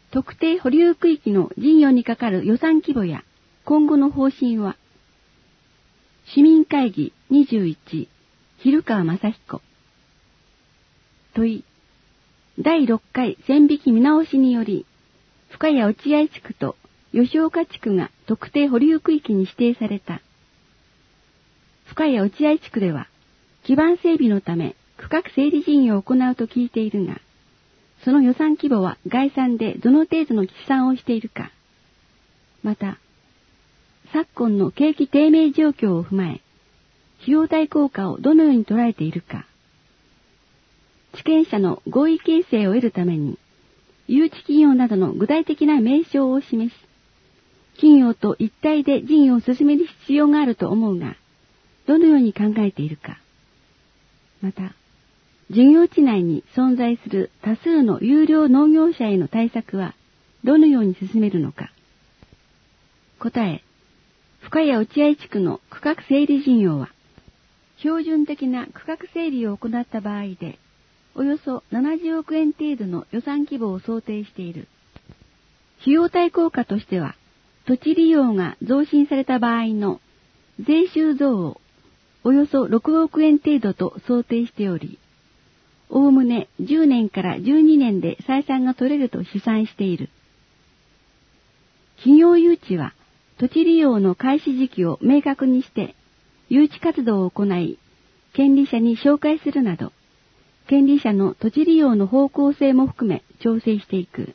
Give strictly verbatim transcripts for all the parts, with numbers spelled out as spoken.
特定保留区域の事業にかかる予算規模や今後の方針は、市民会議にじゅういち、蛭川正彦。問い、だいろっかい線引き見直しにより、深谷落合地区と吉岡地区が特定保留区域に指定された。深谷落合地区では、基盤整備のため区画整理事業を行うと聞いているが、その予算規模は概算でどの程度の試算をしているか。また、昨今の景気低迷状況を踏まえ、費用対効果をどのように捉えているか。地権者の合意形成を得るために、誘致企業などの具体的な名称を示し、企業と一体で事業を進める必要があると思うが、どのように考えているか。また、事業地内に存在する多数の優良農業者への対策はどのように進めるのか。答え、深谷落合地区の区画整理事業は、標準的な区画整理を行った場合で、およそななじゅうおくえん程度の予算規模を想定している。費用対効果としては、土地利用が増進された場合の税収増をおよそろくおくえん程度と想定しており、おおむねじゅうねんからじゅうにねんで採算が取れると試算している。企業誘致は土地利用の開始時期を明確にして誘致活動を行い、権利者に紹介するなど、権利者の土地利用の方向性も含め調整していく。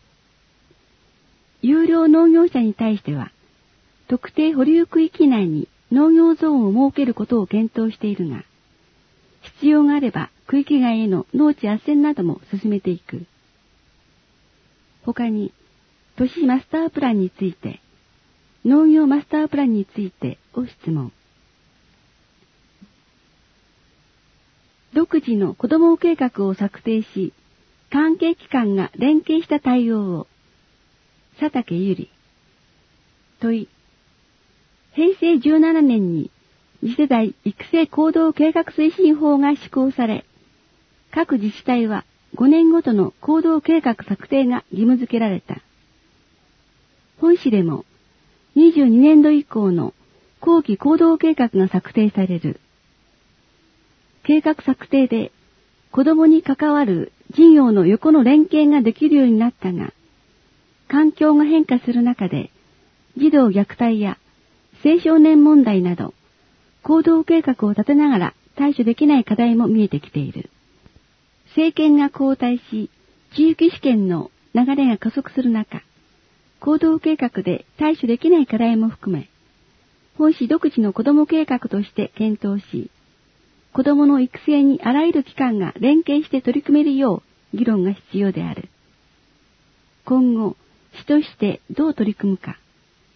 優良農業者に対しては、特定保留区域内に農業ゾーンを設けることを検討しているが、必要があれば区域外への農地斡旋なども進めていく。他に、都市マスタープランについて、農業マスタープランについてを質問。独自の子ども計画を策定し、関係機関が連携した対応を。佐竹ゆり。問い。へいせいじゅうななねんに次世代育成行動計画推進法が施行され、各自治体はごねんごとの行動計画策定が義務付けられた。本市でもにじゅうにねんど以降の後期行動計画が策定される。計画策定で子どもに関わる事業の横の連携ができるようになったが、環境が変化する中で児童虐待や青少年問題など行動計画を立てながら対処できない課題も見えてきている。政権が交代し、地域試験の流れが加速する中、行動計画で対処できない課題も含め、本市独自の子ども計画として検討し、子どもの育成にあらゆる機関が連携して取り組めるよう議論が必要である。今後、市としてどう取り組むか。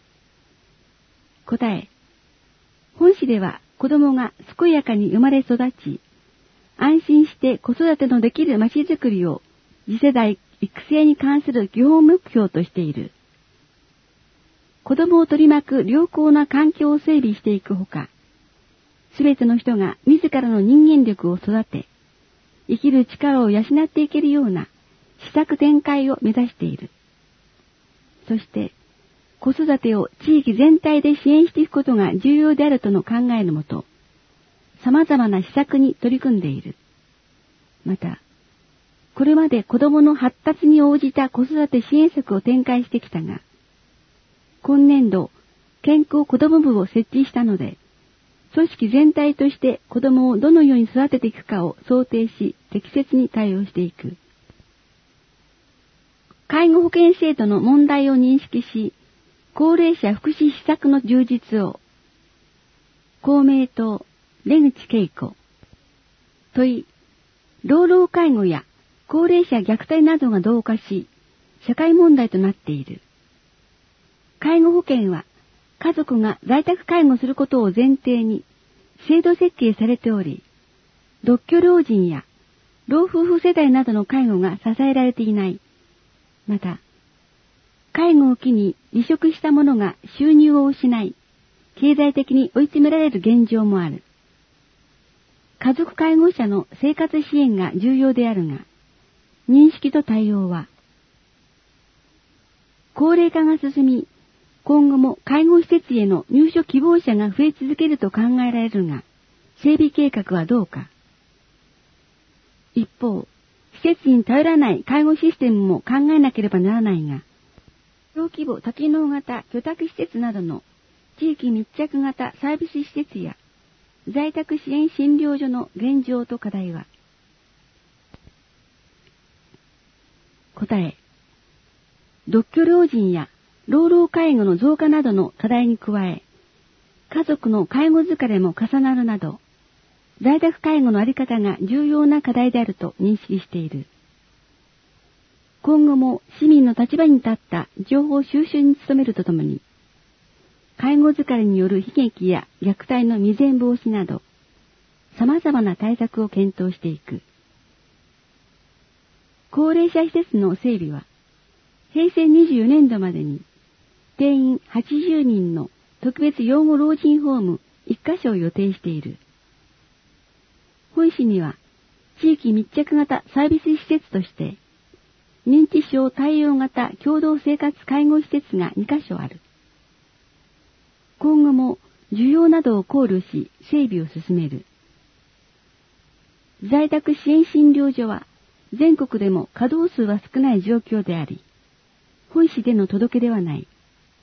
答え。本市では子どもが健やかに生まれ育ち、安心して子育てのできるまちづくりを次世代育成に関する基本目標としている。子どもを取り巻く良好な環境を整備していくほか、すべての人が自らの人間力を育て、生きる力を養っていけるような施策展開を目指している。そして、子育てを地域全体で支援していくことが重要であるとの考えのもと、様々な施策に取り組んでいる。また、これまで子どもの発達に応じた子育て支援策を展開してきたが、今年度、健康子ども部を設置したので、組織全体として子どもをどのように育てていくかを想定し、適切に対応していく。介護保険制度の問題を認識し、高齢者福祉施策の充実を。公明党、出口恵子。問い、老老介護や高齢者虐待などが増加し、社会問題となっている。介護保険は、家族が在宅介護することを前提に制度設計されており、独居老人や老夫婦世代などの介護が支えられていない。また、介護を機に離職した者が収入を失い、経済的に追い詰められる現状もある。家族介護者の生活支援が重要であるが、認識と対応は、 高齢化が進み、今後も介護施設への入所希望者が増え続けると考えられるが、整備計画はどうか。一方、施設に頼らない介護システムも考えなければならないが、小規模多機能型居宅施設などの地域密着型サービス施設や在宅支援診療所の現状と課題は。答え。独居老人や老老介護の増加などの課題に加え、家族の介護疲れも重なるなど、在宅介護のあり方が重要な課題であると認識している。今後も市民の立場に立った情報収集に努めるとともに、介護疲れによる悲劇や虐待の未然防止など、様々な対策を検討していく。高齢者施設の整備は、へいせいにじゅうよねんどまでに、定員はちじゅうにんの特別養護老人ホームいっかしょを予定している。本市には、地域密着型サービス施設として、認知症対応型共同生活介護施設がにかしょある。今後も需要などを考慮し整備を進める。在宅支援診療所は全国でも稼働数は少ない状況であり、本市での届けではない。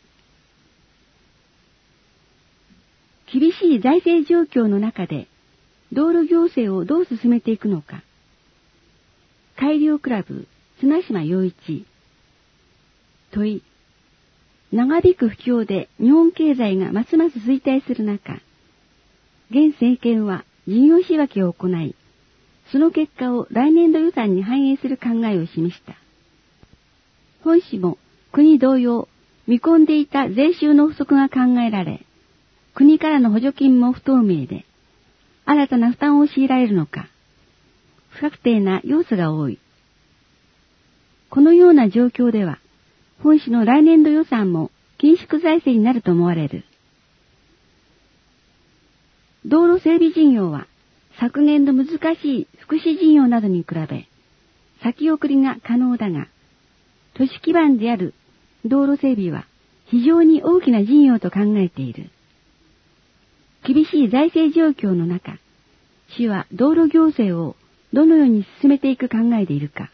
厳しい財政状況の中で道路行政をどう進めていくのか。改良クラブ綱島洋一。問い。長引く不況で日本経済がますます衰退する中、現政権は事業仕分けを行い、その結果を来年度予算に反映する考えを示した。本市も国同様、見込んでいた税収の不足が考えられ、国からの補助金も不透明で、新たな負担を強いられるのか、不確定な要素が多い。このような状況では、本市の来年度予算も緊縮財政になると思われる。道路整備事業は、昨年度難しい福祉事業などに比べ、先送りが可能だが、都市基盤である道路整備は非常に大きな事業と考えている。厳しい財政状況の中、市は道路行政をどのように進めていく考えでいるか。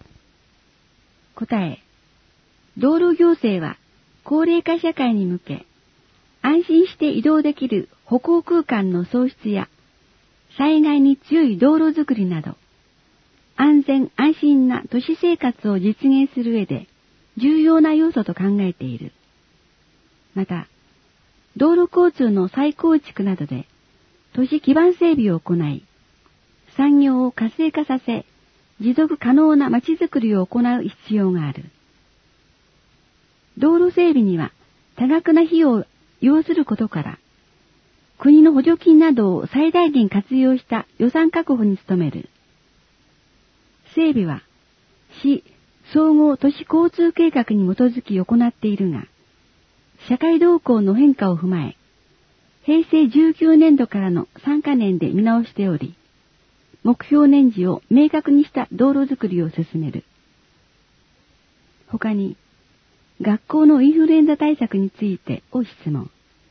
答え。道路行政は高齢化社会に向け、安心して移動できる歩行空間の創出や、災害に強い道路づくりなど、安全安心な都市生活を実現する上で重要な要素と考えている。また、道路交通の再構築などで都市基盤整備を行い、産業を活性化させ、持続可能な街づくりを行う必要がある。道路整備には多額な費用を要することから、国の補助金などを最大限活用した予算確保に努める。整備は、市総合都市交通計画に基づき行っているが、社会動向の変化を踏まえ、へいせいじゅうきゅうねんどからのさんかねんで見直しており、目標年次を明確にした道路づくりを進める。他に、学校のインフルエンザ対策についてを質問。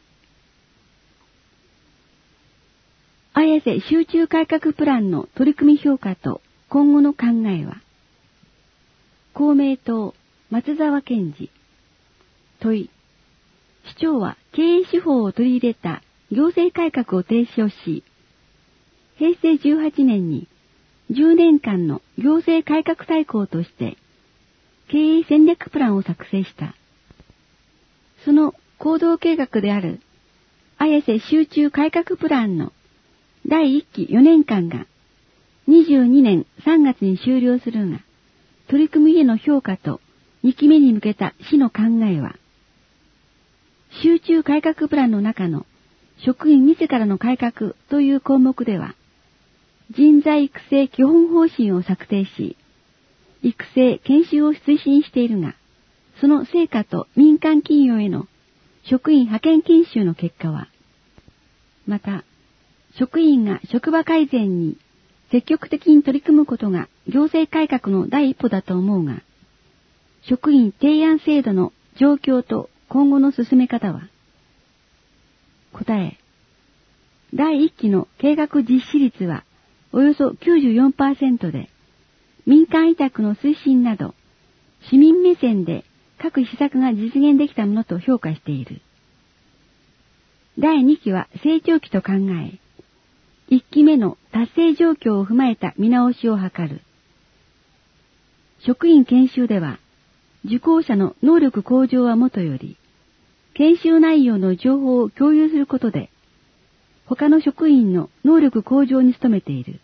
綾瀬集中改革プランの取り組み評価と今後の考えは。公明党松沢健二。問い。市長は経営手法を取り入れた行政改革を提唱し、へいせいじゅうはちねんにじゅうねんかんの行政改革大綱として経営戦略プランを作成した。その行動計画である綾瀬集中改革プランのだいいっきよねんかんがにじゅうにねんさんがつに終了するが、取り組みへの評価とにきめに向けた市の考えは、集中改革プランの中の職員自らの改革という項目では、人材育成基本方針を策定し、育成研修を推進しているが、その成果と民間企業への職員派遣研修の結果は、また、職員が職場改善に積極的に取り組むことが行政改革の第一歩だと思うが、 職員提案制度の状況と今後の進め方は？答え。だいいっきの計画実施率はおよそ きゅうじゅうよんパーセント で、民間委託の推進など、市民目線で各施策が実現できたものと評価している。だいにきは成長期と考え、いっきめの達成状況を踏まえた見直しを図る。職員研修では、受講者の能力向上はもとより、研修内容の情報を共有することで、他の職員の能力向上に努めている。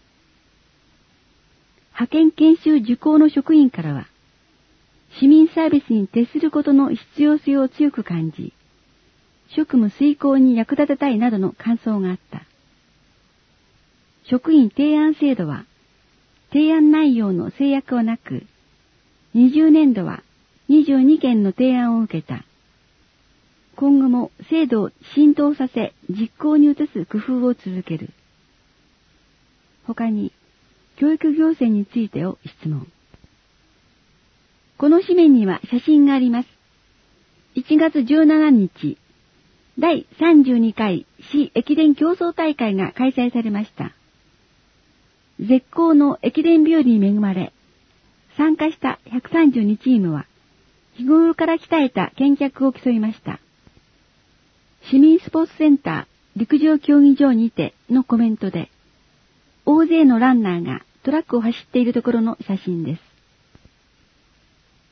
派遣研修受講の職員からは、市民サービスに徹することの必要性を強く感じ、職務遂行に役立てたいなどの感想があった。職員提案制度は、提案内容の制約はなく、にじゅうねんどはにじゅうにけんの提案を受けた。今後も制度を浸透させ実行に移す工夫を続ける。他に、教育行政についてを質問。この紙面には写真があります。いちがつじゅうしちにち、だいさんじゅうにかい市駅伝競争大会が開催されました。絶好の駅伝日和に恵まれ、参加したひゃくさんじゅうにチームは、日頃から鍛えた健脚を競いました。市民スポーツセンター陸上競技場にてのコメントで、大勢のランナーがトラックを走っているところの写真です。